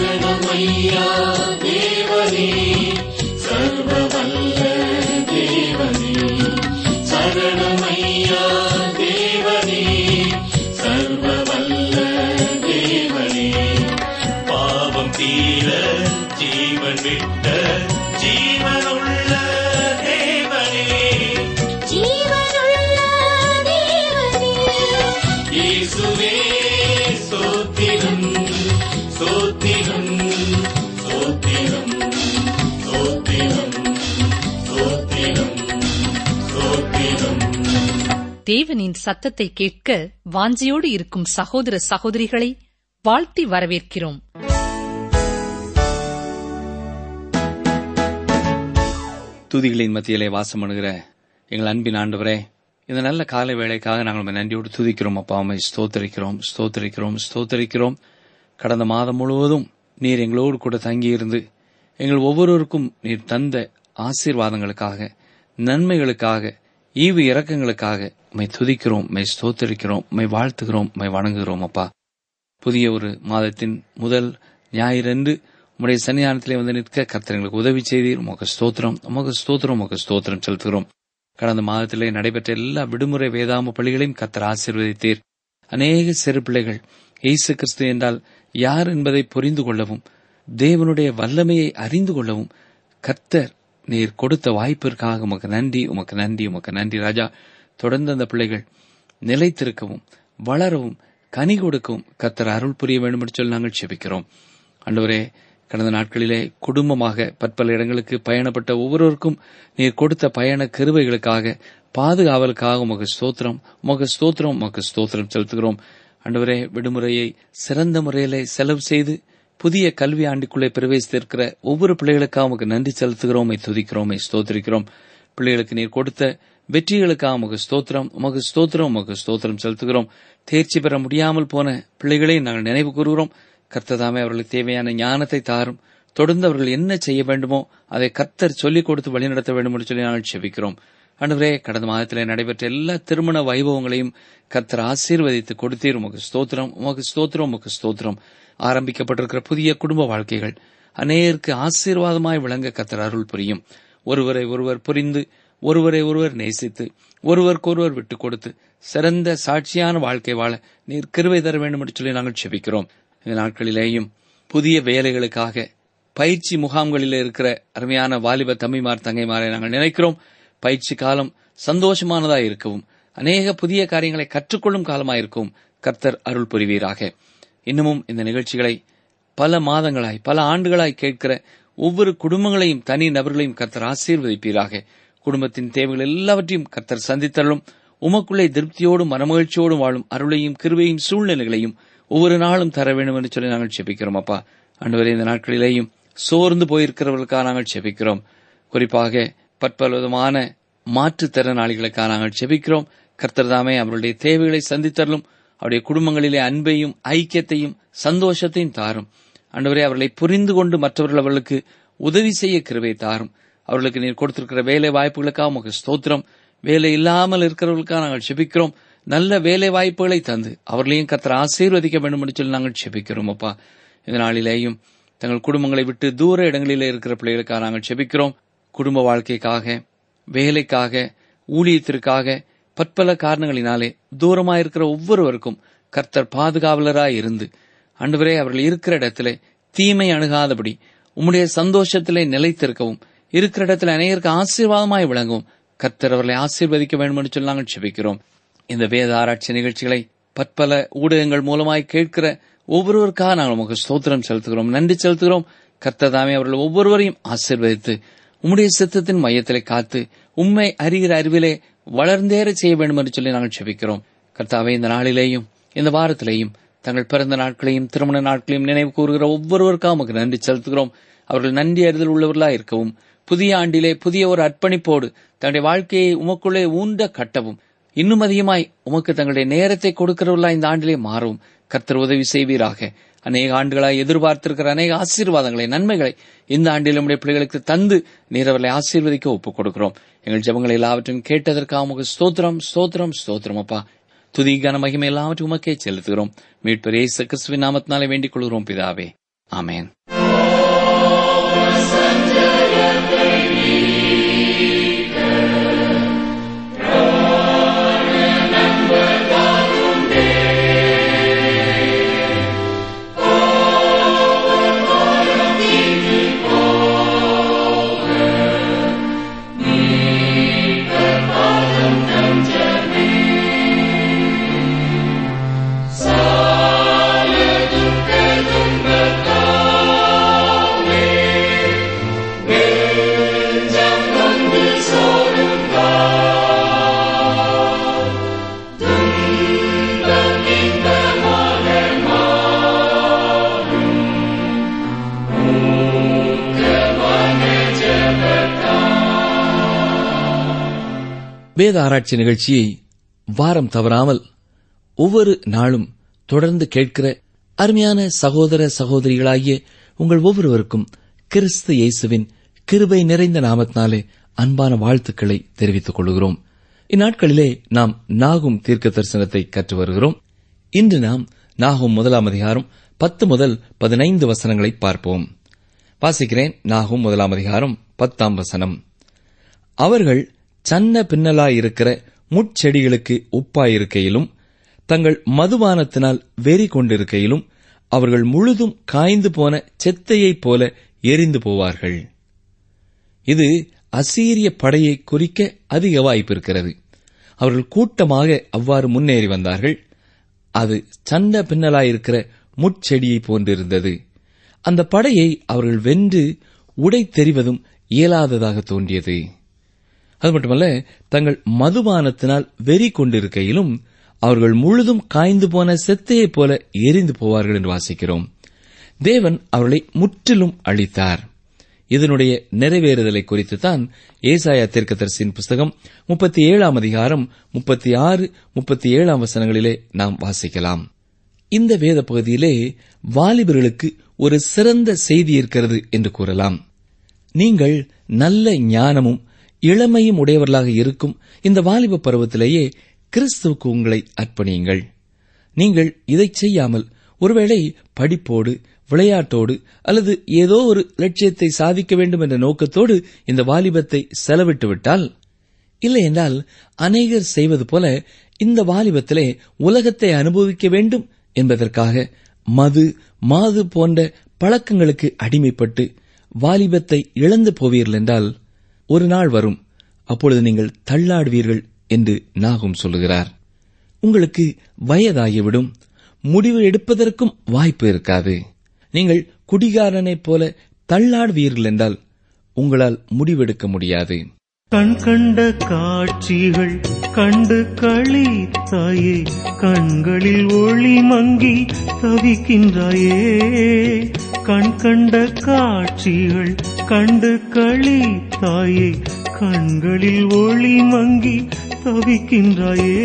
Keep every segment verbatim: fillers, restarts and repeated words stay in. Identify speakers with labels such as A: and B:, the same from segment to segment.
A: சரணமையா தேவனே, சர்வவல்ல தேவனே. சரணமையா தேவனே, சர்வவல்ல தேவனே. பாவம் தீர ஜீவன் விட்ட ஜீவனுள்ள தேவனே, ஜீவனுள்ள தேவனே. இயேசுவே ஸ்தோத்திரம், ஸ்தோத்திரம், ஸ்தோத்திரம், ஸ்தோத்திரம், ஸ்தோத்திரம், ஸ்தோத்திரம்.
B: தேவனின் சத்தத்தை கேட்க வாஞ்சையோடு இருக்கும் சகோதர சகோதரிகளை வாழ்த்தி வரவேற்கிறோம்.
C: துதிகளின் மத்தியிலே வாசம் பண்ணுகிற எங்கள் அன்பின் ஆண்டவரே, இந்த நல்ல காலை வேளைக்காக நாங்கள் நன்றியோடு துதிக்கிறோம். அப்பா, அம்மை ஸ்தோத்தரிக்கிறோம், ஸ்தோத்தரிக்கிறோம், ஸ்தோத்தரிக்கிறோம். கடந்த மாதம் முழுவதும் நீர் எங்களோடு கூட தங்கியிருந்து எங்கள் ஒவ்வொருவருக்கும் நீர் தந்த ஆசீர்வாதங்களுக்காக, நன்மைகளுக்காக, ஈவு இரக்கங்களுக்காக உம்மை துதிக்கிறோம், உம்மை ஸ்தோத்தரிக்கிறோம், உம்மை வாழ்த்துகிறோம், உம்மை வணங்குகிறோம். அப்பா, புதிய ஒரு மாதத்தின் முதல் ஞாயிறன்று உம்முடைய சன்னிதானத்திலே வந்து நிற்க கர்த்தர் எங்களுக்கு உதவி செய்தீர். உமக்கு ஸ்தோத்திரம், உமக்கு ஸ்தோத்திரம், உமக்கு ஸ்தோத்திரம் செலுத்துகிறோம். கடந்த மாதத்திலே நடைபெற்ற எல்லா விடுமுறை வேதாம பள்ளிகளையும் கர்த்தர் ஆசீர்வதித்தீர். அநேக சிறு பிள்ளைகள் இயேசு கிறிஸ்து என்றால் யார் என்பதை புரிந்து கொள்ளவும், தேவனுடைய வல்லமையை அறிந்து கொள்ளவும் கர்த்தர் நீர் கொடுத்த வாய்ப்பிற்காக உமக்கு நன்றி, உமக்கு நன்றி, உமக்கு நன்றி ராஜா. தொடர்ந்து அந்த பிள்ளைகள் நிலைத்திருக்கவும், வளரவும், கனி கொடுக்கவும் கர்த்தர் அருள் புரிய வேண்டும் என்று சொல்லி நாங்கள் செபிக்கிறோம். ஆண்டவரே, கடந்த நாட்களிலே குடும்பமாக பற்பல இடங்களுக்கு பயணப்பட்ட ஒவ்வொருவருக்கும் நீர் கொடுத்த பயண கிருபைகளுக்காக, பாதுகாவலுக்காக உமக்கு ஸ்தோத்திரம், உமக்கு ஸ்தோத்திரம், உமக்கு ஸ்தோத்திரம் செலுத்துகிறோம். ஆண்டவரே, விடுமுறையை சிறந்த முறையிலே செலவு செய்து புதிய கல்வி ஆண்டுக்குள்ளே பிரவேசித்திருக்கிற ஒவ்வொரு பிள்ளைகளுக்காக உமக்கு நன்றி செலுத்துகிறோம், துதிக்கிறோம், ஸ்தோத்திரிக்கிறோம். பிள்ளைகளுக்கு நீர் கொடுத்த வெற்றிகளுக்காக உமக்கு ஸ்தோத்திரம், உமக்கு ஸ்தோத்திரம், உமக்கு ஸ்தோத்திரம் செலுத்துகிறோம். தேர்ச்சி பெற முடியாமல் போன பிள்ளைகளை நாங்கள் நினைவு கூறுகிறோம். கர்த்ததாமே அவர்களுக்கு தேவையான ஞானத்தை தாரும். தொடர்ந்து அவர்கள் என்ன செய்ய வேண்டுமோ அதை கர்த்தர் சொல்லிக் கொடுத்து வழிநடத்த வேண்டும் என்று சொல்லி நாங்கள் செபிக்கிறோம். ஆண்டவரே, கடந்த மாதத்திலே நடைபெற்ற எல்லா திருமண வைபவங்களையும் கர்த்தர் ஆசீர்வதித்து கொடுத்தீர். உமக்கு ஸ்தோத்திரம், உமக்கு ஸ்தோத்திரம், உமக்கு ஸ்தோத்திரம். ஆரம்பிக்கப்பட்டிருக்கிற புதிய குடும்ப வாழ்க்கைகள் அநேகருக்கு ஆசீர்வாதமாய் விளங்க கர்த்தர் அருள் புரியும். ஒருவரை ஒருவர் புரிந்து, ஒருவரை ஒருவர் நேசித்து, ஒருவருக்கொருவர் விட்டுக் கொடுத்து சிறந்த சாட்சியான வாழ்க்கை வாழ நீர் கிருபை தர வேண்டும் என்று சொல்லி நாங்கள் செபிக்கிறோம். இந்த நாட்களிலேயும் புதிய வேலைகளுக்காக பயிற்சி முகாம்களில் இருக்கிற அருமையான வாலிப தம்பிமார் தங்கைமாரை நாங்கள் நினைக்கிறோம். பயிற்சி காலம் சந்தோஷமானதாய் இருக்கவும், அநேக புதிய காரியங்களை கற்றுக்கொள்ளும் காலமாயிருக்கவும் கர்த்தர் அருள் புரிவீராக. இன்னமும் இந்த நிகழ்ச்சிகளை பல மாதங்களாய், பல ஆண்டுகளாய் கேட்கிற ஒவ்வொரு குடும்பங்களையும், தனி நபர்களையும் கர்த்தர் ஆசீர்வதிப்பீராக. குடும்பத்தின் தேவைகள் எல்லாவற்றையும் கர்த்தர் சந்தித்தள்ளும். உமக்குள்ளே திருப்தியோடும் மனமகிழ்ச்சியோடும் வாழும் அருளையும் கிருபையும் சூழ்நிலைகளையும் ஒவ்வொரு நாளும் தர வேண்டும் என்று சொல்லி நாங்கள் செபிக்கிறோம். அப்பா, ஆண்டவரே, இந்த நாட்களிலேயும் சோர்ந்து போயிருக்கிறவர்களுக்காக நாங்கள் செபிக்கிறோம். குறிப்பாக பற்பல விதமான மாற்றுத்திறனாளிகளுக்காக நாங்கள் செபிக்கிறோம். கர்த்தர் தாமே அவருடைய தேவைகளை சந்தித்தரலும். அவருடைய குடும்பங்களிலே அன்பையும் ஐக்கியத்தையும் சந்தோஷத்தையும் தாரும். ஆண்டவரே, அவர்களை புரிந்து கொண்டு மற்றவர்கள் அவர்களுக்கு உதவி செய்ய கிருபை தாரும். அவர்களுக்கு நீர் கொடுத்திருக்கிற வேலை வாய்ப்புகளுக்காக உமக்கு ஸ்தோத்திரம். வேலை இல்லாமல் இருக்கிறவர்களுக்காக நாங்கள் செபிக்கிறோம். நல்ல வேலை வாய்ப்புகளை தந்து அவர்களையும் கர்த்தர் ஆசீர்வதிக்க வேண்டும் என்று சொல்லி நாங்கள் செபிக்கிறோம். அப்பா, இந்த நாளிலேயும் தங்கள் குடும்பங்களை விட்டு தூர இடங்களிலே இருக்கிற பிள்ளைகளுக்காக நாங்கள் செபிக்கிறோம். குடும்ப வாழ்க்கைக்காக, வேலைக்காக, ஊழியத்திற்காக பற்பல காரணங்களினாலே தூரமாயிருக்கிற ஒவ்வொருவருக்கும் கர்த்தர் பாதுகாவலராய் இருந்து, ஆண்டவரே, அவர்கள் இருக்கிற இடத்திலே தீமை அணுகாதபடி உம்முடைய சந்தோஷத்திலே நிலைத்திருக்கவும், இருக்கிற இடத்துல அநேகருக்கு ஆசீர்வாதமாய் விளங்கவும் கர்த்தர் அவர்களை ஆசீர்வதிக்க வேண்டும் என்று சொல்லி நாங்கள் செபிக்கிறோம். இந்த வேத ஆராய்ச்சி நிகழ்ச்சிகளை பற்பல ஊடகங்கள் மூலமாய் கேட்கிற ஒவ்வொருவருக்காக நாங்கள் உமக்கு ஸ்தோத்திரம் செலுத்துகிறோம், நன்றி செலுத்துகிறோம். கர்த்தர் தாமே அவர்கள் ஒவ்வொருவரையும் ஆசீர்வதித்து உம்முடைய சித்தத்தின் மையத்திலே காத்து உம்மை அறிகிற அறிவிலே வளர்ந்தேற செய்ய வேண்டும் என்று சொல்லி நாங்கள் செபிக்கிறோம். கர்த்தாவே, இந்த நாளிலேயும் இந்த வாரத்திலேயும் தங்கள் பிறந்த நாட்களையும் திருமண நாட்களையும் நினைவு கூறுகிற ஒவ்வொருவருக்காக உமக்கு நன்றி செலுத்துகிறோம். அவர்கள் நன்றி அறிதல் உள்ளவர்களாக இருக்கவும், புதிய ஆண்டிலே புதிய ஒரு அர்ப்பணிப்போடு தங்களுடைய வாழ்க்கையை உமக்குள்ளே ஊன்ற கட்டவும், இன்னும் அதிகமாய் உமக்கு தங்களுடைய நேரத்தை கொடுக்கிறவர்களா இந்த ஆண்டிலே மாறவும் கர்த்தர் உதவி செய்வீராக. அநேக ஆண்டுகளாய் எதிர்பார்த்திருக்கிற அநேக ஆசீர்வாதங்களை, நன்மைகளை இந்த ஆண்டில் நம்முடைய பிள்ளைகளுக்கு தந்து நீர் அவர்களை ஆசீர்வதிக்க ஒப்புக் கொடுக்கிறோம். எங்கள் ஜெபங்களை எல்லாவற்றையும் கேட்டதற்காக உமக்கு ஸ்தோத்திரம், ஸ்தோத்திரம், ஸ்தோத்திரம். அப்பா, துதி கன மகிமை எல்லாவற்றையும் உமக்கே செலுத்துகிறோம். மீட்பர் இயேசு கிறிஸ்துவின் நாமத்தினாலே வேண்டிக் கொள்கிறோம் பிதாவே, ஆமென். வேத ஆராய்ச்சி நிகழ்ச்சியை வாரம் தவறாமல் ஒவ்வொரு நாளும் தொடர்ந்து கேட்கிற அருமையான சகோதர சகோதரிகளாகிய உங்கள் ஒவ்வொருவருக்கும் கிறிஸ்து இயேசுவின் கிருபை நிறைந்த நாமத்தினாலே அன்பான வாழ்த்துக்களை தெரிவித்துக் கொள்கிறோம். இந்நாட்களிலே நாம் நாகும் தீர்க்க தரிசனத்தை கற்று வருகிறோம். இன்று நாம் நாகும் முதலாம் அதிகாரம் பத்து முதல் பதினைந்து வசனங்களை பார்ப்போம். வாசிக்கிறேன். நாகும் முதலாம் அதிகாரம் பத்தாம் வசனம். அவர்கள் சன்ன பின்னலாயிருக்கிற முட்செடிகளுக்கு உப்பாயிருக்கையிலும் தங்கள் மதுபானத்தினால் வெறி கொண்டிருக்கையிலும் அவர்கள் முழுதும் காய்ந்து போன செத்தையைப் போல எரிந்து போவார்கள். இது அசீரிய படையை குறிக்க அதிக வாய்ப்பு இருக்கிறது. அவர்கள் கூட்டமாக அவ்வாறு முன்னேறி வந்தார்கள். அது சன்ன பின்னலாயிருக்கிற முட்செடியை போன்றிருந்தது. அந்த படையை அவர்கள் வென்று உடைத்தெறிவதும் இயலாததாக தோன்றியது. அது மட்டுமல்ல, தங்கள் மதுபானத்தினால் வெறி கொண்டிருக்கையிலும் அவர்கள் முழுதும் காய்ந்து போன செத்தையைப் போல எரிந்து போவார்கள் என்று வாசிக்கிறோம். தேவன் அவர்களை முற்றிலும் அழித்தார். இதனுடைய நிறைவேறுதலை குறித்துத்தான் ஏசாயா தீர்க்கதரிசியின் புஸ்தகம் முப்பத்தி ஏழாம் அதிகாரம் முப்பத்தி ஆறு முப்பத்தி ஏழாம் வசனங்களிலே நாம் வாசிக்கலாம். இந்த வேத பகுதியிலே வாலிபர்களுக்கு ஒரு சிறந்த செய்தி இருக்கிறது என்று கூறலாம். நீங்கள் நல்ல ஞானமும் இளமையும் உடையவர்களாக இருக்கும் இந்த வாலிப பருவத்திலேயே கிறிஸ்துவுக்கு உங்களை அர்ப்பணியுங்கள். நீங்கள் இதை செய்யாமல் ஒருவேளை படிப்போடு விளையாட்டோடு அல்லது ஏதோ ஒரு லட்சியத்தை சாதிக்க வேண்டும் என்ற நோக்கத்தோடு இந்த வாலிபத்தை செலவிட்டுவிட்டால், இல்லை என்றால் அநேகர் செய்வது போல இந்த வாலிபத்திலே உலகத்தை அனுபவிக்க வேண்டும் என்பதற்காக மது மாது போன்ற பழக்கங்களுக்கு அடிமைப்பட்டு வாலிபத்தை இழந்து போவீர்கள் என்றால் ஒரு நாள் வரும், அப்பொழுது நீங்கள் தள்ளாடுவீர்கள் என்று நாகும் சொல்லுகிறார். உங்களுக்கு வயதாகிவிடும், முடிவு எடுப்பதற்கும் வாய்ப்பு இருக்காது. நீங்கள் குடிகாரனைப் போல தள்ளாடுவீர்கள் என்றால் உங்களால் முடிவெடுக்க முடியாது.
D: கண் கண்ட காட்சிகள் கண்டு களித்தாயே, கண்களில் ஒளி மங்கி தவிக்கின்றாயே. கண் கண்ட காட்சிகள் கண்டு களித்தாயே, கண்களில் ஒளி மங்கி தவிக்கின்றாயே.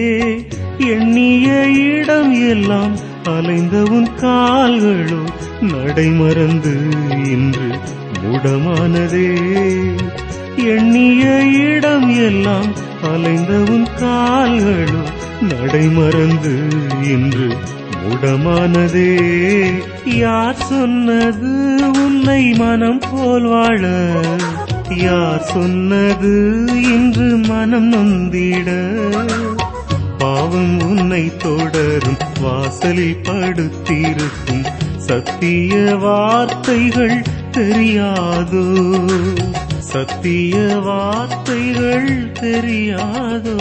D: எண்ணிய இடம் எல்லாம் அலைந்த உன் கால்களோ நடைமறந்து இன்று முடமானதே. எண்ணிய இடம் எல்லாம் அலைந்த உன் கால்களோ நடைமறந்து இன்று முடமானதே. யார் சொன்னது உன்னை மனம் போல் வாழ? யார் சொன்னது இன்று மனம் நொந்திட? பாவம் உன்னை தொடரும் வாசலில் படுத்திருக்கும், சத்திய வார்த்தைகள் தெரியாதோ? சத்திய வார்த்தைகள் தெரியாதோ?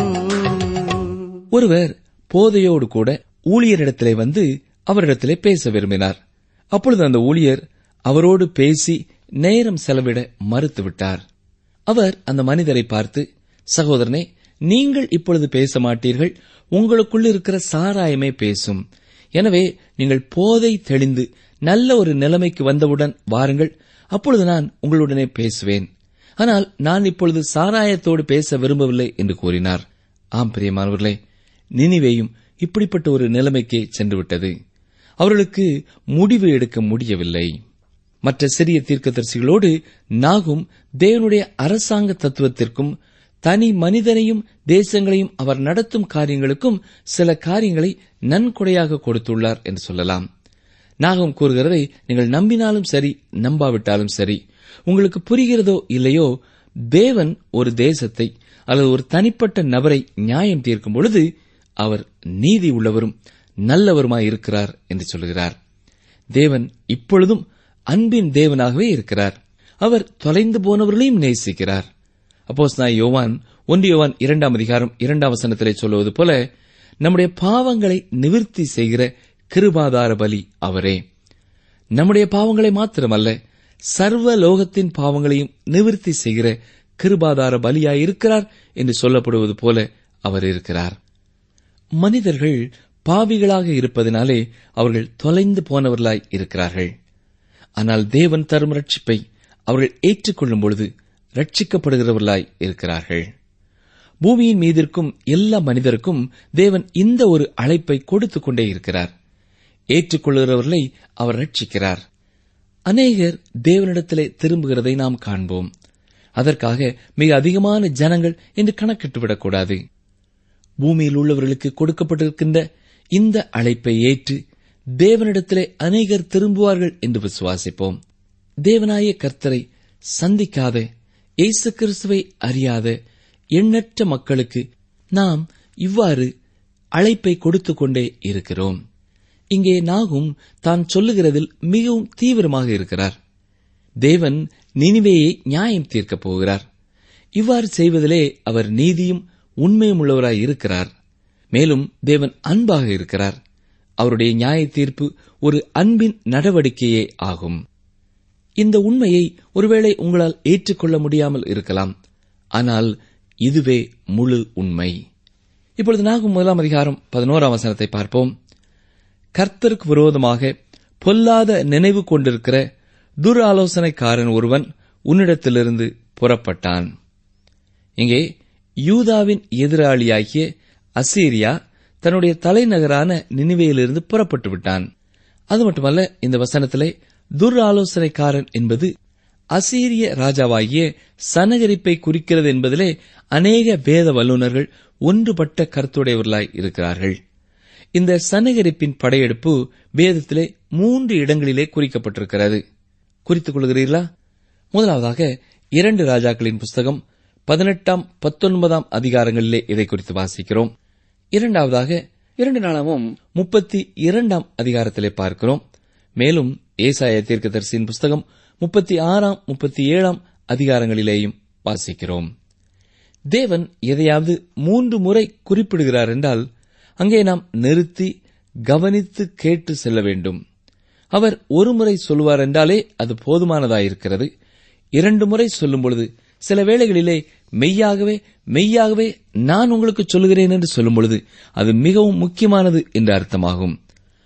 C: ஒருவர் போதையோடு கூட ஊழியரிடத்திலே வந்து அவரிடத்திலே பேச விரும்பினார். அப்பொழுது அந்த ஊழியர் அவரோடு பேசி நேரம் செலவிட மறுத்துவிட்டார். அவர் அந்த மனிதரை பார்த்து, சகோதரனே, நீங்கள் இப்பொழுது பேச மாட்டீர்கள், உங்களுக்குள் இருக்கிற சாராயமே பேசும். எனவே நீங்கள் போதை தெளிந்து நல்ல ஒரு நிலைமைக்கு வந்தவுடன் வாருங்கள், அப்பொழுது நான் உங்களுடனே பேசுவேன். ஆனால் நான் இப்பொழுது சாராயத்தோடு பேச விரும்பவில்லை என்று கூறினார். ஆம் பிரியமானவர்களே, நினிவேயும் இப்படிப்பட்ட ஒரு நிலைமைக்கே சென்றுவிட்டது. அவர்களுக்கு முடிவு எடுக்க முடியவில்லை. மற்ற சிறிய தீர்க்கதரிசிகளோடு நாகும் தேவனுடைய அரசாங்க தத்துவத்திற்கும் தனி மனிதனையும் தேசங்களையும் அவர் நடத்தும் காரியங்களுக்கும் சில காரியங்களை நன்கொடையாக கொடுத்துள்ளார் என்று சொல்லலாம். நாகம் கூறுகிறதை நீங்கள் நம்பினாலும் சரி, நம்பாவிட்டாலும் சரி, உங்களுக்கு புரிகிறதோ இல்லையோ, தேவன் ஒரு தேசத்தை அல்லது ஒரு தனிப்பட்ட நபரை நியாயம் தீர்க்கும் பொழுது அவர் நீதி உள்ளவரும் நல்லவருமாயிருக்கிறார் என்று சொல்கிறார். தேவன் இப்பொழுதும் அன்பின் தேவனாகவே இருக்கிறார். அவர் தொலைந்து போனவர்களையும் நேசிக்கிறார். அப்போஸ்தலனாகிய யோவான் ஒன்று யோவான் இரண்டாம் அதிகாரம் இரண்டாம் வசனத்திலே சொல்லுவது போல, நம்முடைய பாவங்களை நிவிர்த்தி செய்கிற கிருபாதார பலி அவரே. நம்முடைய பாவங்களை மாத்திரமல்ல, சர்வ லோகத்தின் பாவங்களையும் நிவிர்த்தி செய்கிற கிருபாதார பலியாயிருக்கிறார் என்று சொல்லப்படுவது போல அவர் இருக்கிறார். மனிதர்கள் பாவிகளாக இருப்பதினாலே அவர்கள் தொலைந்து போனவர்களாய் இருக்கிறார்கள். ஆனால் தேவன் தரும் ரட்சிப்பை அவர்கள் ஏற்றுக்கொள்ளும் பொழுது ரட்சிக்கப்படுகிறவர்களாய் இருக்கிறார்கள். பூமியின் மீதிருக்கும் எல்லா மனிதருக்கும் தேவன் இந்த ஒரு அழைப்பை கொடுத்துக் கொண்டே இருக்கிறார். ஏற்றுக்கொள்கிறவர்களை அவர் ரட்சிக்கிறார். அநேகர் தேவனிடத்திலே திரும்புகிறதை நாம் காண்போம். அதற்காக மிக அதிகமான ஜனங்கள் என்று கணக்கிட்டுவிடக்கூடாது. பூமியில் உள்ளவர்களுக்கு கொடுக்கப்பட்டிருக்கின்ற இந்த அழைப்பை ஏற்று தேவனிடத்திலே அநேகர் திரும்புவார்கள் என்று விசுவாசிப்போம். தேவனாய கர்த்தரை சந்திக்காத, இயேசு கிறிஸ்துவை அறியாத எண்ணற்ற மக்களுக்கு நாம் இவ்வாறு அழைப்பை கொடுத்துக் கொண்டே இருக்கிறோம். இங்கே நாகும் தான் சொல்லுகிறதில் மிகவும் தீவிரமாக இருக்கிறார். தேவன் நினிவேயை நியாயம் தீர்க்கப் போகிறார். இவ்வாறு செய்வதிலே அவர் நீதியும் உண்மையும் உள்ளவராய் இருக்கிறார். மேலும் தேவன் அன்பாக இருக்கிறார். அவருடைய நியாய தீர்ப்பு ஒரு அன்பின் நடவடிக்கையே ஆகும். இந்த உண்மையை ஒருவேளை உங்களால் ஏற்றுக்கொள்ள முடியாமல் இருக்கலாம். ஆனால் இதுவே முழு உண்மை. இப்பொழுது நாகும் முதலாம் அதிகாரம் பதினோராம் வசனத்தை பார்ப்போம். கர்த்தருக்கு விரோதமாக பொல்லாத நினைவு கொண்டிருக்கிற துராலோசனைக்காரன் ஒருவன் உன்னிடத்திலிருந்து புறப்பட்டான். இங்கே யூதாவின் எதிராளியாகிய அசீரியா தன்னுடைய தலைநகரான நினிவேயிலிருந்து புறப்பட்டு விட்டான். அது மட்டுமல்ல, இந்த வசனத்திலே துராலோசனைக்காரன் என்பது அசீரிய ராஜாவாகிய சனகரிப்பை குறிக்கிறது என்பதிலே அநேக வேத வல்லுநர்கள் ஒன்றுபட்ட கருத்துடையவர்களாய் இருக்கிறார்கள். இந்த சனகரிப்பின் படையெடுப்பு வேதத்திலே மூன்று இடங்களிலே குறிக்கப்பட்டிருக்கிறது. குறித்துக் கொள்கிறீர்களா? முதலாவதாக இரண்டு ராஜாக்களின் புஸ்தகம் பதினெட்டாம் பத்தொன்பதாம் அதிகாரங்களிலே இதை குறித்து வாசிக்கிறோம். இரண்டாவதாக இரண்டு நாளாகவும் முப்பத்தி இரண்டாம் அதிகாரத்திலே பார்க்கிறோம். மேலும் ஏசாயா தீர்க்கதரிசியின் புஸ்தகம் முப்பத்தி ஆறாம் முப்பத்தி ஏழாம் அதிகாரங்களிலேயும் வாசிக்கிறோம். தேவன் எதையாவது மூன்று முறை குறிப்பிடுகிறார் என்றால் அங்கே நாம் நிறுத்தி கவனித்து கேட்டு செல்ல வேண்டும். அவர் ஒரு முறை சொல்லுவார் என்றாலே அது போதுமானதாயிருக்கிறது. இரண்டு முறை சொல்லும் பொழுது சில வேளைகளிலே மெய்யாகவே மெய்யாகவே நான் உங்களுக்கு சொல்லுகிறேன் என்று சொல்லும் பொழுது அது மிகவும் முக்கியமானது என்று அர்த்தமாகும்.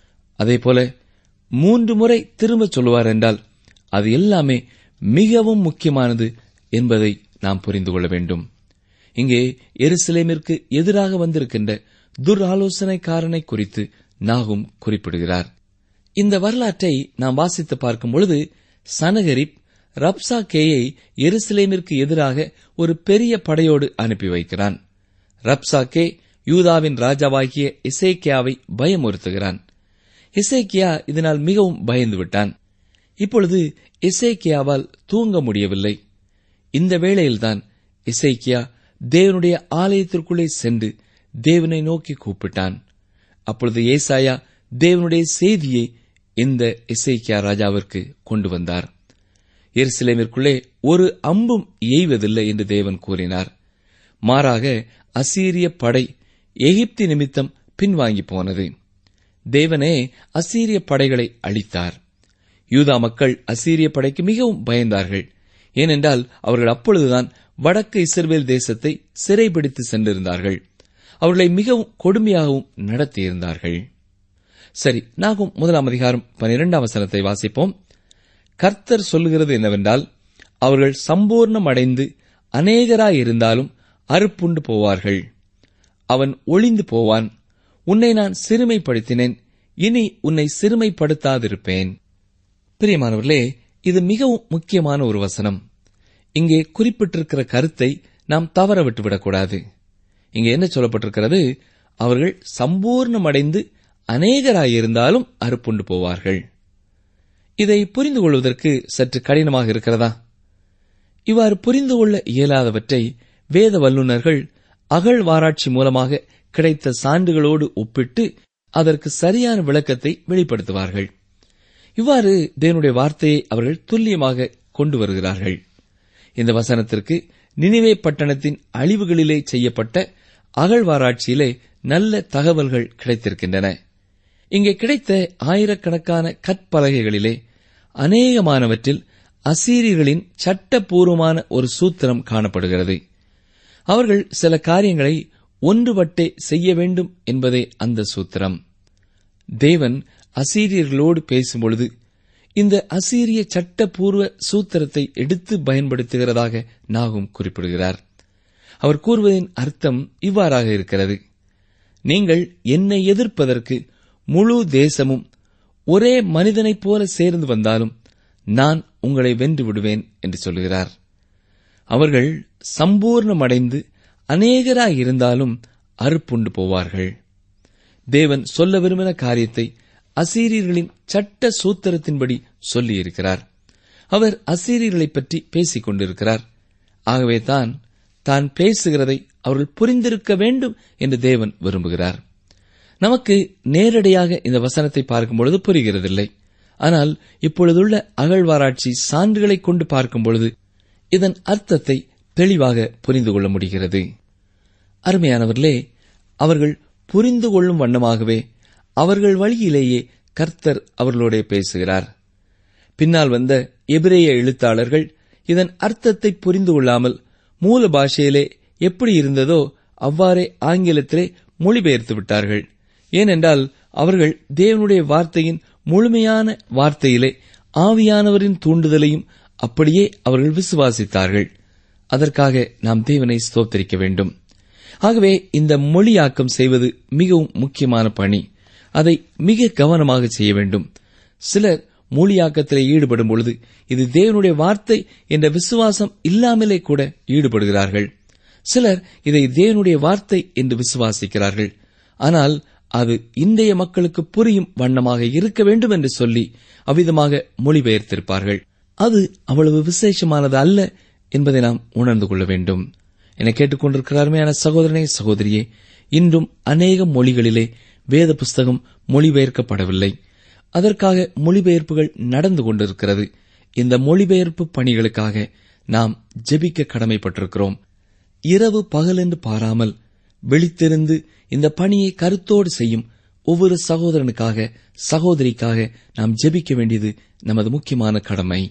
C: அதேபோல மூன்று முறை திரும்ப சொல்லுவார் என்றால் அது எல்லாமே மிகவும் முக்கியமானது என்பதை நாம் புரிந்து கொள்ள வேண்டும். இங்கே எருசலேமிற்கு எதிராக வந்திருக்கின்ற துராலோசனைக்காரனை குறித்து நாகும் குறிப்பிடுகிறார். இந்த வரலாற்றை நாம் வாசித்து பார்க்கும் பொழுது சனகரிப் ரப்சாக்கேயை எருசலேமிற்கு எதிராக ஒரு பெரிய படையோடு அனுப்பி வைக்கிறான். ரப்சாக்கே யூதாவின் ராஜாவாகிய எசேக்கியாவை பயமுறுத்துகிறான். எசேக்கியா இதனால் மிகவும் பயந்து விட்டான். இப்பொழுது எசேக்கியாவால் தூங்க முடியவில்லை. இந்த வேளையில்தான் எசேக்கியா தேவனுடைய ஆலயத்திற்குள்ளே சென்று தேவனை நோக்கி கூப்பிட்டான். அப்பொழுது ஏசாயா தேவனுடைய செய்தியை இந்த எசேக்கியா ராஜாவிற்கு கொண்டு வந்தார். எருசலேமிற்குள்ளே ஒரு அம்பும் எய்வதில்லை என்று தேவன் கூறினார். மாறாக அசீரிய படை எகிப்தி நிமித்தம் பின்வாங்கி போனது. தேவனே அசீரிய படைகளை அழித்தார். யூதா மக்கள் அசீரிய படைக்கு மிகவும் பயந்தார்கள். ஏனென்றால் அவர்கள் அப்பொழுதுதான் வடக்கு இஸ்ரவேல் தேசத்தை சிறைபிடித்து சென்றிருந்தார்கள். அவர்களை மிகவும் கொடுமையாகவும் நடத்தியிருந்தார்கள். சரி, நாகும் முதலாம் அதிகாரம் பனிரெண்டாம் வசனத்தை வாசிப்போம். கர்த்தர் சொல்லுகிறது என்னவென்றால், அவர்கள் சம்பூர்ணம் அடைந்து அநேகராயிருந்தாலும் அறுப்புண்டு போவார்கள். அவன் ஒளிந்து போவான். உன்னை நான் சிறுமைப்படுத்தினேன், இனி உன்னை சிறுமைப்படுத்தாதிருப்பேன். பிரியமானவர்களே, இது மிகவும் முக்கியமான ஒரு வசனம். இங்கே குறிப்பிட்டிருக்கிற கருத்தை நாம் தவற விட்டுவிடக்கூடாது. இங்கே என்ன சொல்லப்பட்டிருக்கிறது? அவர்கள் சம்பூர்ணமடைந்து அநேகராயிருந்தாலும் அறுப்புண்டு போவார்கள். இதை புரிந்து கொள்வதற்கு சற்று கடினமாக இருக்கிறதா? இவ்வாறு புரிந்து கொள்ள இயலாதவற்றை வேத வல்லுநர்கள் அகழ்வாராய்ச்சி மூலமாக கிடைத்த சான்றுகளோடு ஒப்பிட்டு அதற்கு சரியான விளக்கத்தை வெளிப்படுத்துவார்கள். இவ்வாறு தேவனுடைய வார்த்தையை அவர்கள் துல்லியமாக கொண்டு வருகிறார்கள். இந்த வசனத்திற்கு நினிவே பட்டணத்தின் அழிவுகளிலே செய்யப்பட்ட அகழ்வாராய்ச்சியிலே நல்ல தகவல்கள் கிடைத்திருக்கின்றன. இங்கே கிடைத்த ஆயிரக்கணக்கான கற்பலகைகளிலே அநேகமானவற்றில் அசீரியர்களின் சட்டபூர்வமான ஒரு சூத்திரம் காணப்படுகிறது. அவர்கள் சில காரியங்களை ஒன்றுபட்டே செய்ய வேண்டும் என்பதே அந்த சூத்திரம். தேவன் அசீரியர்களோடு பேசும்பொழுது இந்த அசீரிய சட்டபூர்வ சூத்திரத்தை எடுத்து பயன்படுத்துகிறதாக நாகும் குறிப்பிடுகிறார். அவர் கூறுவதின் அர்த்தம் இவ்வாறாக இருக்கிறது: நீங்கள் என்னை எதிர்ப்பதற்கு முழு தேசமும் ஒரே மனிதனைப் போல சேர்ந்து வந்தாலும் நான் உங்களை வென்று விடுவேன் என்று சொல்கிறார். அவர்கள் சம்பூர்ணமடைந்து அநேகராயிருந்தாலும் அறுப்புண்டு போவார்கள். தேவன் சொல்ல விரும்பின காரியத்தை அசீரியர்களின் சட்ட சூத்திரத்தின்படி சொல்லியிருக்கிறார். அவர் அசீரியர்களைப் பற்றி பேசிக் கொண்டிருக்கிறார். ஆகவே தான் தான் பேசுகிறதை அவர்கள் புரிந்திருக்க வேண்டும் என்று தேவன் விரும்புகிறார். நமக்கு நேரடியாக இந்த வசனத்தை பார்க்கும்பொழுது புரிகிறதில்லை. ஆனால் இப்பொழுதுள்ள அகழ்வாராய்ச்சி சான்றுகளை கொண்டு பார்க்கும் பொழுது இதன் அர்த்தத்தை தெளிவாக புரிந்து கொள்ள முடிகிறது. அருமையானவர்களே, அவர்கள் புரிந்து கொள்ளும் வண்ணமாகவே அவர்கள் வழியிலேயே கர்த்தர் அவர்களோட பேசுகிறார். பின்னால் வந்த எபிரேய எழுத்தாளர்கள் இதன் அர்த்தத்தை புரிந்து கொள்ளாமல் மூல பாஷையிலே எப்படி இருந்ததோ அவ்வாறே ஆங்கிலத்திலே மொழிபெயர்த்து விட்டார்கள். ஏனென்றால் அவர்கள் தேவனுடைய வார்த்தையின் முழுமையான வார்த்தையிலே ஆவியானவரின் தூண்டுதலையும் அப்படியே அவர்கள் விசுவாசித்தார்கள். அதற்காக நாம் தேவனை ஸ்தோத்திரிக்க வேண்டும். ஆகவே இந்த மொழியாக்கம் செய்வது மிகவும் முக்கியமான பணி. அதை மிக கவனமாக செய்ய வேண்டும். சிலர் மொழியாக்கத்திலே ஈடுபடும் பொழுது இது தேவனுடைய வார்த்தை என்ற விசுவாசம் இல்லாமலே கூட ஈடுபடுகிறார்கள். சிலர் இதை தேவனுடைய வார்த்தை என்று விசுவாசிக்கிறார்கள். ஆனால் அது இன்றைய மக்களுக்கு புரியும் வண்ணமாக இருக்க வேண்டும் என்று சொல்லி அவ்விதமாக மொழிபெயர்த்திருப்பார்கள். அது அவ்வளவு விசேஷமானது அல்ல என்பதை நாம் உணர்ந்து கொள்ள வேண்டும். என கேட்டுக்கொண்டிருக்கிற அருமையான சகோதரனே, சகோதரியே, இன்றும் அநேக மொழிகளிலே வேத புஸ்தகம் மொழிபெயர்க்கப்படவில்லை. அதற்காக மொழிபெயர்ப்புகள் நடந்து கொண்டிருக்கிறது. இந்த மொழிபெயர்ப்பு பணிகளுக்காக நாம் ஜெபிக்க கடமைப்பட்டிருக்கிறோம். இரவு பகல் என்று பாராமல் விழித்திருந்து இந்த பணியை கருத்தோடு செய்யும் ஒவ்வொரு சகோதரனுக்காக, சகோதரிக்காக நாம் ஜெபிக்க வேண்டியது நமது முக்கியமான கடமை.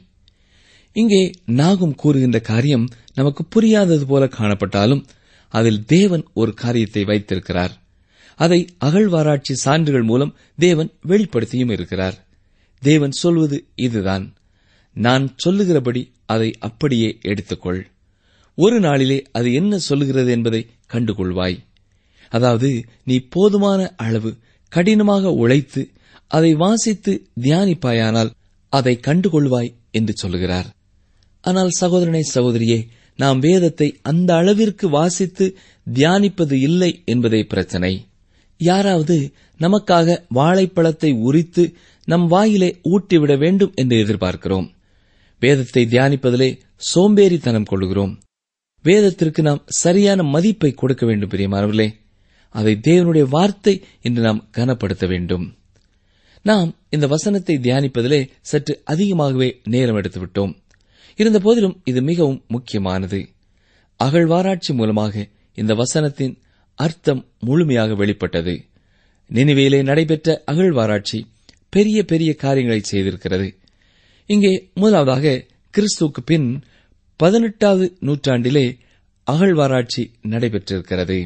C: இங்கே நாகும் கூறுகின்ற காரியம் நமக்கு புரியாதது போல காணப்பட்டாலும் அதில் தேவன் ஒரு காரியத்தை வைத்திருக்கிறார். அதை அகழ்வாராய்ச்சி சான்றுகள் மூலம் தேவன் வெளிப்படுத்தியும் இருக்கிறார். தேவன் சொல்வது இதுதான்: நான் சொல்லுகிறபடி அதை அப்படியே எடுத்துக்கொள். ஒரு நாளிலே அது என்ன சொல்லுகிறது என்பதை கண்டுகொள்வாய். அதாவது, நீ போதுமான அளவு கடினமாக உழைத்து அதை வாசித்து தியானிப்பாயானால் அதை கண்டுகொள்வாய் என்று சொல்லுகிறார். ஆனால் சகோதரனே, சகோதரியே, நாம் வேதத்தை அந்த அளவிற்கு வாசித்து தியானிப்பது இல்லை என்பதே பிரச்சனை. யாராவது நமக்காக வாழைப்பழத்தை உரித்து நம் வாயிலே ஊட்டிவிட வேண்டும் என்று எதிர்பார்க்கிறோம். வேதத்தை தியானிப்பதிலே சோம்பேறித்தனம் கொள்கிறோம். வேதத்திற்கு நாம் சரியான மதிப்பை கொடுக்க வேண்டும். பிரியமானவர்களே, அதை தேவனுடைய வார்த்தை என்று நாம் கனப்படுத்த வேண்டும். நாம் இந்த வசனத்தை தியானிப்பதிலே சற்று அதிகமாகவே நேரம் எடுத்துவிட்டோம். இருந்த போதிலும் இது மிகவும் முக்கியமானது. அகழ்வாராய்ச்சி மூலமாக இந்த வசனத்தின் அர்த்தம் முழுமையாக வெளிப்பட்டது. நினிவேயிலே நடைபெற்ற அகழ்வாராய்ச்சி பெரிய பெரிய காரியங்களை செய்திருக்கிறது. இங்கே முதலாவதாக கிறிஸ்துவுக்கு பின் பதினெட்டாவது நூற்றாண்டிலே அகழ்வாராய்ச்சி நடைபெற்றிருக்கிறது.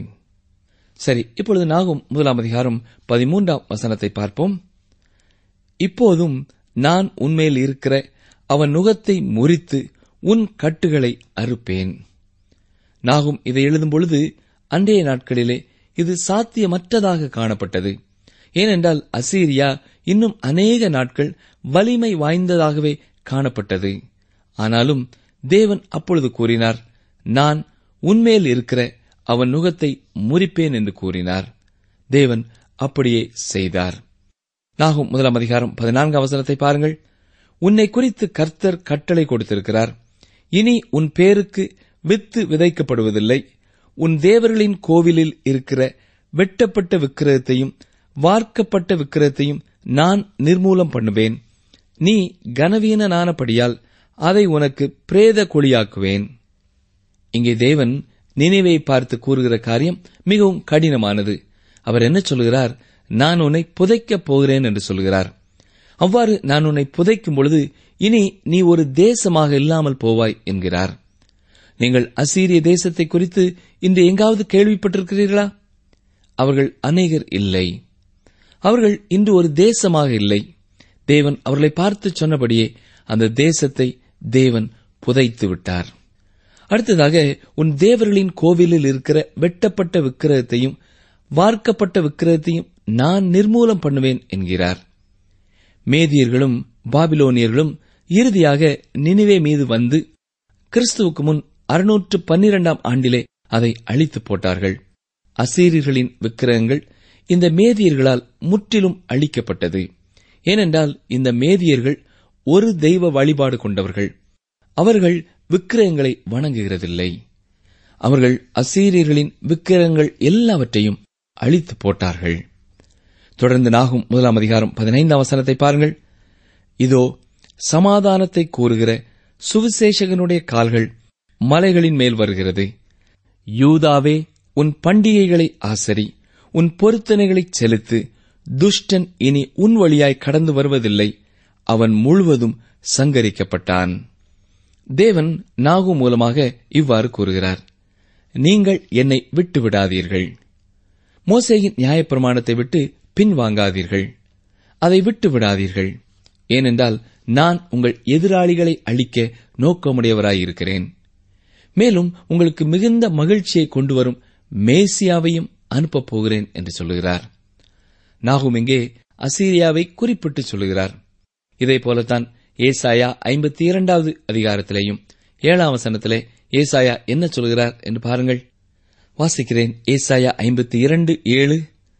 C: சரி, இப்பொழுது நாகும் முதலாம் அதிகாரம் பதிமூன்றாம் வசனத்தை பார்ப்போம். இப்போதும் நான் உன்மேல் இருக்கிற அவன் நுகத்தை முறித்து உன் கட்டுகளை அறுப்பேன். நாகும் இதை எழுதும் பொழுது அன்றைய நாட்களிலே இது சாத்தியமற்றதாக காணப்பட்டது. ஏனென்றால் அசீரியா இன்னும் அநேக நாட்கள் வலிமை வாய்ந்ததாகவே காணப்பட்டது. ஆனாலும் தேவன் அப்பொழுது கூறினார், நான் உன்மேல் இருக்கிற அவன் நுகத்தை முறிப்பேன் என்று கூறினார். தேவன் அப்படியே செய்தார். நாகும் முதலாம் அதிகாரம் பதினான்காம் வசனத்தை பாருங்கள். உன்னை குறித்து கர்த்தர் கட்டளை கொடுத்திருக்கிறார். இனி உன் பேருக்கு வித்து விதைக்கப்படுவதில்லை. உன் தேவர்களின் கோவிலில் இருக்கிற வெட்டப்பட்ட விக்கிரகத்தையும் வார்க்கப்பட்ட விக்கிரகத்தையும் நான் நிர்மூலம் பண்ணுவேன். நீ கனவீனனானபடியால் அதை உனக்கு பிரேத குழியாக்குவேன். இங்கே தேவன் நினைவை பார்த்து கூறுகிற காரியம் மிகவும் கடினமானது. அவர் என்ன சொல்கிறார்? நான் உன்னை புதைக்கப் போகிறேன் என்று சொல்கிறார். அவ்வாறு நான் உன்னை புதைக்கும் பொழுது இனி நீ ஒரு தேசமாக இல்லாமல் போவாய் என்கிறார். நீங்கள் அசீரிய தேசத்தை குறித்து இன்று எங்காவது கேள்விப்பட்டிருக்கிறீர்களா? அவர்கள் அநேகர் இல்லை. அவர்கள் இன்று ஒரு தேசமாக இல்லை. தேவன் அவர்களை பார்த்து சொன்னபடியே அந்த தேசத்தை தேவன் புதைத்து விட்டார். அடுத்ததாக, உன் தேவர்களின் கோவிலில் இருக்கிற வெட்டப்பட்ட விக்கிரகத்தையும் வார்க்கப்பட்ட விக்கிரகத்தையும் நான் நிர்மூலம் பண்ணுவேன் என்கிறார். மேதியர்களும் பாபிலோனியர்களும் இறுதியாக நினிவே மீது வந்து கிறிஸ்துவுக்கு முன் அறுநூற்று பன்னிரண்டாம் ஆண்டிலே அதை அழித்து போட்டார்கள். அசீரியர்களின் விக்கிரகங்கள் இந்த மேதியர்களால் முற்றிலும் அழிக்கப்பட்டது. ஏனென்றால் இந்த மேதியர்கள் ஒரு தெய்வ வழிபாடு கொண்டவர்கள். அவர்கள் விக்கிரகங்களை வணங்குகிறதில்லை. அவர்கள் அசீரியர்களின் விக்கிரகங்கள் எல்லாவற்றையும் அழித்து போட்டார்கள். தொடர்ந்து நாகும் முதலாம் அதிகாரம் பதினைந்தாம் வசனத்தை பாருங்கள். இதோ சமாதானத்தை கூறுகிற சுவிசேஷகனுடைய கால்கள் மலைகளின் மேல் வருகிறது. யூதாவே, உன் பண்டிகைகளை ஆசரி, உன் பொருத்தனைகளைச் செலுத்து. துஷ்டன் இனி உன் வழியாய் கடந்து வருவதில்லை. அவன் முழுவதும் சங்கரிக்கப்பட்டான். தேவன் நாகு மூலமாக இவ்வாறு கூறுகிறார், நீங்கள் என்னை விட்டுவிடாதீர்கள். மோசேயின் நியாயப்பிரமாணத்தை விட்டு பின்வாங்காதீர்கள். அதை விட்டு விடாதீர்கள். ஏனென்றால் நான் உங்கள் எதிராளிகளை அழிக்க நோக்கமுடையவராயிருக்கிறேன். மேலும் உங்களுக்கு மிகுந்த மகிழ்ச்சியை கொண்டு வரும் மேசியாவையும் அனுப்பப் போகிறேன் என்று சொல்லுகிறார். நாகும் இங்கே அசீரியாவை குறிப்பிட்டு சொல்லுகிறார். இதே போலத்தான் ஏசாயா ஐம்பத்தி இரண்டாவது அதிகாரத்திலேயும் ஏழாம் வசனத்திலே ஏசாயா என்ன சொல்கிறார் என்று பாருங்கள். வாசிக்கிறேன். ஏசாயா ஐம்பத்தி இரண்டு ஏழு.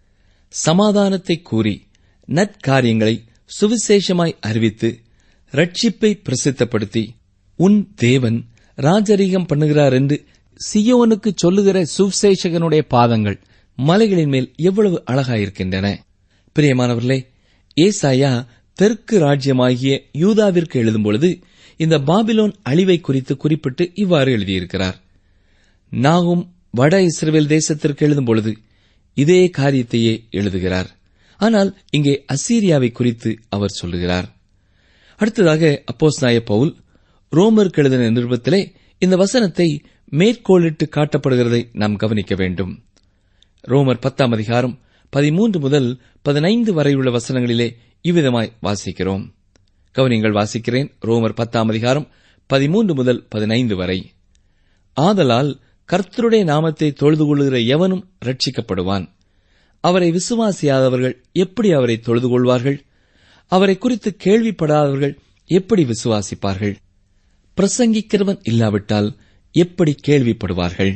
C: சமாதானத்தை கூறி நற்காரியங்களை சுவிசேஷமாய் அறிவித்து ரட்சிப்பை பிரசித்தப்படுத்தி உன் தேவன் ராஜரீகம் பண்ணுகிறார் என்று சியோனுக்கு சொல்லுகிற சுவிசேஷகனுடைய பாதங்கள் மலைகளின் மேல் எவ்வளவு அழகாயிருக்கின்றன. பிரியமானவர்களே, ஏசாயா தெற்கு ராஜ்யமாகிய யூதாவிற்கு எழுதும்பொழுது இந்த பாபிலோன் அழிவை குறித்து குறிப்பிட்டு இவ்வாறு எழுதியிருக்கிறார். நாகும் வட இஸ்ரவேல் தேசத்திற்கு எழுதும்பொழுது இதே காரியத்தையே எழுதுகிறார். ஆனால் இங்கே அசீரியாவை குறித்து அவர் சொல்லுகிறார். அடுத்ததாக அப்போஸ்தலனாகிய பவுல் ரோமருக்கு எழுதின நிருபத்திலே இந்த வசனத்தை மேற்கோளிட்டு காட்டப்படுகிறதை நாம் கவனிக்க வேண்டும். ரோமர் பத்தாம் அதிகாரம் பதிமூன்று முதல் பதினைந்து வரையுள்ள வசனங்களிலே இவ்விதமாய் வாசிக்கிறோம். கவனிங்கள், வாசிக்கிறேன். ரோமர் பத்தாம் அதிகாரம் பதிமூன்று முதல் பதினைந்து வரை. ஆதலால் கர்த்தருடைய நாமத்தை தொழுது கொள்ளுகிற எவனும் ரட்சிக்கப்படுவான். அவரை விசுவாசியாதவர்கள் எப்படி அவரை தொழுது கொள்வார்கள்? அவரை குறித்து கேள்விப்படாதவர்கள் எப்படி விசுவாசிப்பார்கள்? பிரசங்கிக்கிறவன் இல்லாவிட்டால் எப்படி கேள்விப்படுவார்கள்?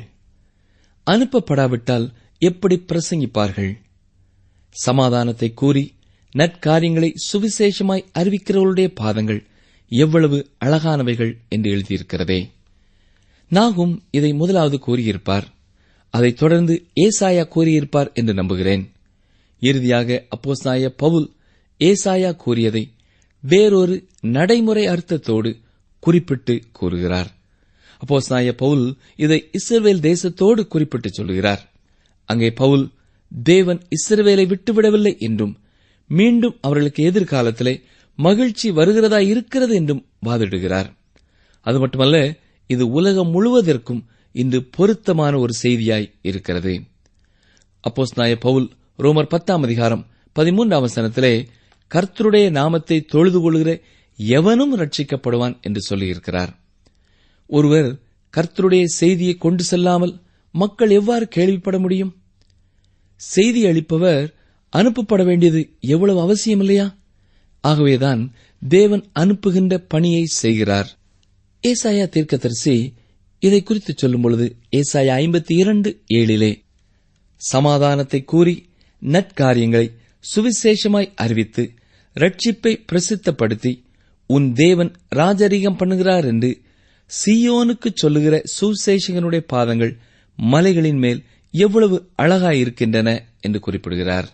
C: அனுப்பப்படாவிட்டால் எப்படி பிரசங்கிப்பார்கள்? சமாதானத்தை கூறி நற்காரியங்களை சுவிசேஷமாய் அறிவிக்கிறவர்களுடைய பாதங்கள் எவ்வளவு அழகானவைகள் என்று எழுதியிருக்கிறதே. நாகும் இதை முதலாவது கூறியிருப்பார். அதைத் தொடர்ந்து ஏசாயா கூறியிருப்பார் என்று நம்புகிறேன். இறுதியாக அப்போஸ்தலனாகிய பவுல் ஏசாயா கூறியதை வேறொரு நடைமுறை அர்த்தத்தோடு குறிப்பிட்டு கூறுகிறார். அப்போஸ்தலனாகிய பவுல் இதை இஸ்ரவேல் தேசத்தோடு குறிப்பிட்டு சொல்கிறார். அங்கே பவுல் தேவன் இஸ்ரவேலை விட்டுவிடவில்லை என்றும் மீண்டும் அவர்களுக்கு எதிர்காலத்திலே மகிழ்ச்சி வருகிறதா இருக்கிறது என்றும் வாதிடுகிறார். அது மட்டுமல்ல, இது உலகம் முழுவதற்கும் இன்று பொருத்தமான ஒரு செய்தியாய் இருக்கிறது. அப்போஸ்தலனாகிய பவுல் ரோமர் பத்தாம் அதிகாரம் பதிமூன்றாம் வசனத்திலே கர்த்தருடைய நாமத்தை தொழுது கொள்கிற எவனும் ரட்சிக்கப்படுவான் என்று சொல்லியிருக்கிறார். ஒருவர் கர்த்தருடைய செய்தியை கொண்டு செல்லாமல் மக்கள் எவ்வாறு கேள்விப்பட முடியும்? செய்தி அளிப்பவர் அனுப்பப்பட வேண்டியது எவ்வளவு அவசியம் இல்லையா? ஆகவேதான் தேவன் அனுப்புகின்ற பணியை செய்கிறார். ஏசாயா தீர்க்கதரிசி இதை குறித்து சொல்லும் பொழுது ஏசாயா ஐம்பத்தி இரண்டு ஏழிலே சமாதானத்தை கூறி நற்காரியங்களை சுவிசேஷமாய் அறிவித்து ரட்சிப்பை பிரசித்தப்படுத்தி உன் தேவன் ராஜரீகம் பண்ணுகிறார் என்று சீயோனுக்கு சொல்லுகிற சுசேஷகனுடைய பாதங்கள் மலைகளின் மேல் எவ்வளவு அழகாயிருக்கின்றன என்று குறிப்பிடுகிறார்.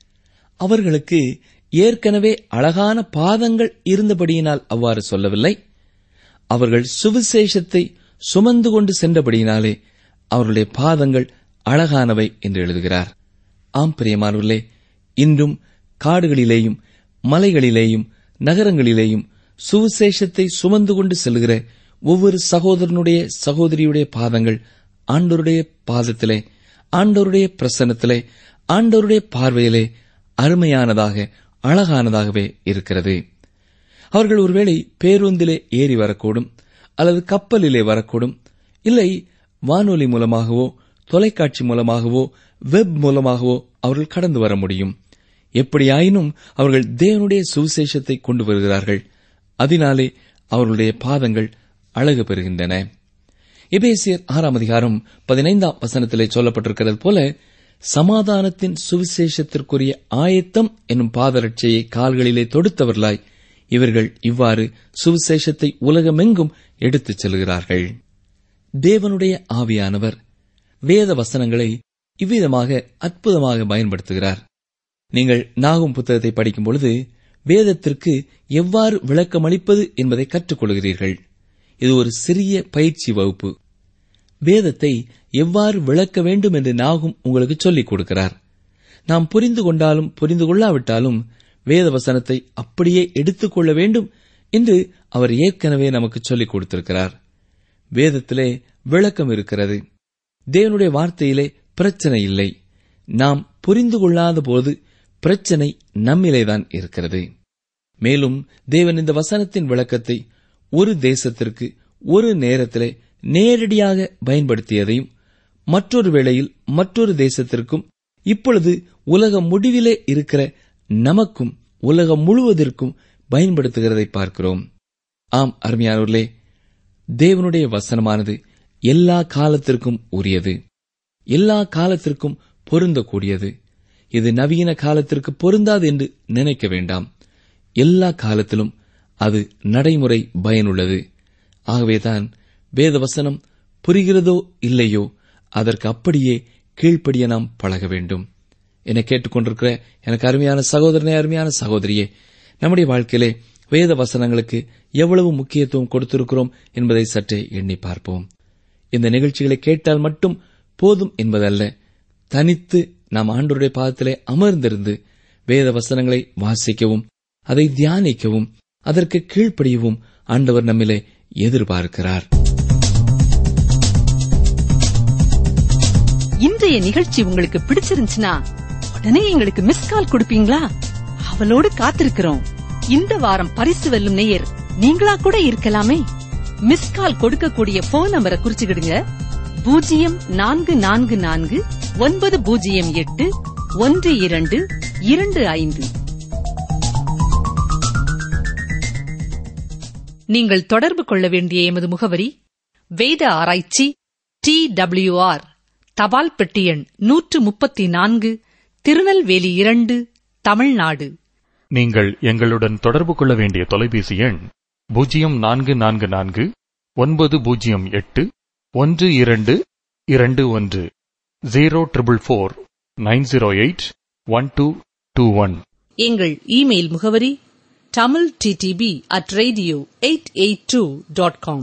C: அவர்களுக்கு ஏற்கனவே அழகான பாதங்கள் இருந்தபடியினால் அவ்வாறு சொல்லவில்லை. அவர்கள் சுவிசேஷத்தை சுமந்து கொண்டு சென்றபடியினாலே அவர்களுடைய பாதங்கள் அழகானவை என்று எழுதுகிறார். ஆம் பிரியமானவர்களே, இன்றும் காடுகளிலேயும் மலைகளிலேயும் நகரங்களிலேயும் சுவிசேஷத்தை சுமந்து கொண்டு செல்கிற ஒவ்வொரு சகோதரனுடைய சகோதரியுடைய பாதங்கள் ஆண்டவருடைய பாதத்திலே, ஆண்டவருடைய பிரசன்னத்திலே, ஆண்டவருடைய பார்வையிலே அருமையானதாக அழகானதாகவே இருக்கிறது. அவர்கள் ஒருவேளை பேருந்திலே ஏறி வரக்கூடும், அல்லது கப்பலிலே வரக்கூடும், இல்லை வானொலி மூலமாகவோ தொலைக்காட்சி மூலமாகவோ வெப் மூலமாகவோ அவர்கள் கடந்து வர முடியும். எப்படியாயினும் அவர்கள் தேவனுடைய சுவிசேஷத்தை கொண்டு வருகிறார்கள். அதனாலே அவர்களுடைய பாதங்கள் அழகு பெறுகின்றன. எபேசியர் ஆறாம் அதிகாரம் பதினைந்தாம் வசனத்திலே சொல்லப்பட்டிருக்கிறது போல, சமாதானத்தின் சுவிசேஷத்திற்குரிய ஆயத்தம் என்னும் பாதரட்சையை கால்களிலே தொடுத்தவர்களாய் இவர்கள் இவ்வாறு சுவிசேஷத்தை உலகமெங்கும் எடுத்துச் செல்கிறார்கள். தேவனுடைய ஆவியானவர் வேத வசனங்களை இவ்விதமாக அற்புதமாக பயன்படுத்துகிறார். நீங்கள் நாகும் புத்தகத்தை படிக்கும் பொழுது வேதத்திற்கு எவ்வாறு விளக்கமளிப்பது என்பதை கற்றுக்கொள்கிறீர்கள். இது ஒரு சிறிய பயிற்சி வகுப்பு. வேதத்தை எவ்வாறு விளக்க வேண்டும் என்று நாகும் உங்களுக்கு சொல்லிக் கொடுக்கிறார். நாம் புரிந்து கொண்டாலும் புரிந்து கொள்ளாவிட்டாலும் வேத வசனத்தை அப்படியே எடுத்துக்கொள்ள வேண்டும் என்று அவர் ஏற்கனவே நமக்கு சொல்லிக் கொடுத்திருக்கிறார். வேதத்திலே விளக்கம் இருக்கிறது. தேவனுடைய வார்த்தையிலே பிரச்சனை இல்லை. நாம் புரிந்து கொள்ளாத போது பிரச்சனை நம்மிலேதான் இருக்கிறது. மேலும் தேவன் இந்த வசனத்தின் விளக்கத்தை ஒரு தேசத்திற்கு ஒரு நேரத்திலே நேரடியாக பயன்படுத்தியதையும் மற்றொரு வேளையில் மற்றொரு தேசத்திற்கும் இப்பொழுது உலக முடிவிலே இருக்கிற நமக்கும் உலகம் முழுவதற்கும் பயன்படுத்துகிறதை பார்க்கிறோம். ஆம் அருமையானவர்களே, தேவனுடைய வசனமானது எல்லா காலத்திற்கும் உரியது, எல்லா காலத்திற்கும் பொருந்தக்கூடியது. இது நவீன காலத்திற்கு பொருந்தாது என்று நினைக்க வேண்டாம். எல்லா காலத்திலும் அது நடைமுறை பயனுள்ளது. ஆகவேதான் வேதவசனம் புரிகிறதோ இல்லையோ அதற்கு அப்படியே கீழ்ப்படிய நாம் பழக வேண்டும். என்னை கேட்டுக்கொண்டிருக்கிற எனக்கு அருமையான சகோதரனே, அருமையான சகோதரியே, நம்முடைய வாழ்க்கையிலே வேத வசனங்களுக்கு எவ்வளவு முக்கியத்துவம் கொடுத்திருக்கிறோம் என்பதை சற்றே எண்ணி பார்ப்போம். இந்த நிகழ்ச்சிகளை கேட்டால் மட்டும் போதும் என்பதல்ல, தனித்து நாம் ஆண்டவருடைய பாதத்திலே அமர்ந்திருந்து வேத வசனங்களை வாசிக்கவும் அதை தியானிக்கவும் அதற்கு கீழ்ப்படியவும் ஆண்டவர் நம்மிலே எதிர்பார்க்கிறார்.
B: இன்றைய நிகழ்ச்சி உங்களுக்கு பிடிச்சிருந்துச்சுன்னா உடனே எங்களுக்கு மிஸ் கால் கொடுப்பீங்களா? அவளோடு காத்திருக்கிறோம். இந்த வாரம் பரிசு வெல்லும் நேயர் நீங்களா கூட இருக்கலாமே. மிஸ் கால் கொடுக்கக்கூடிய போன் நம்பரை குறிச்சுக்கிடுங்க. பூஜ்ஜியம் நான்கு நான்கு நான்கு ஒன்பது பூஜ்ஜியம் எட்டு ஒன்று இரண்டு இரண்டு ஐந்து. நீங்கள் தொடர்பு கொள்ள வேண்டிய எமது முகவரி வேத ஆராய்ச்சி டி டபிள்யூ ஆர், தபால் பெட்டி எண் நூற்று முப்பத்தி நான்கு, திருநெல்வேலி இரண்டு, தமிழ்நாடு.
E: நீங்கள் எங்களுடன் தொடர்பு கொள்ள வேண்டிய தொலைபேசி எண் பூஜ்ஜியம் நான்கு நான்கு நான்கு ஒன்பது பூஜ்ஜியம் எட்டு ஒன்று இரண்டு இரண்டு ஒன்று, zero triple four nine zero eight one two two one.
B: எங்கள் இமெயில் முகவரி Tamil DTP at radio eight eight two dot com.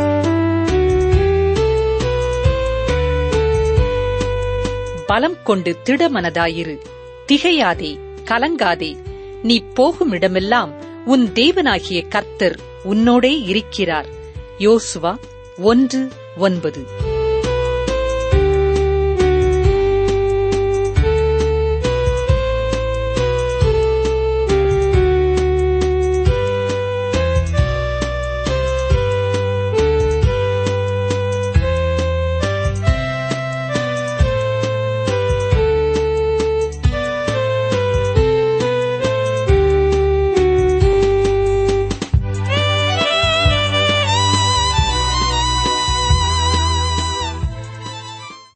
B: பலம் கொண்டு திடமனதாயிரு, திகையாதே, கலங்காதே. நீ போகுமிடமெல்லாம் உன் தேவனாகிய கர்த்தர் உன்னோடே இருக்கிறார். யோசுவா ஒன்று ஒன்பது.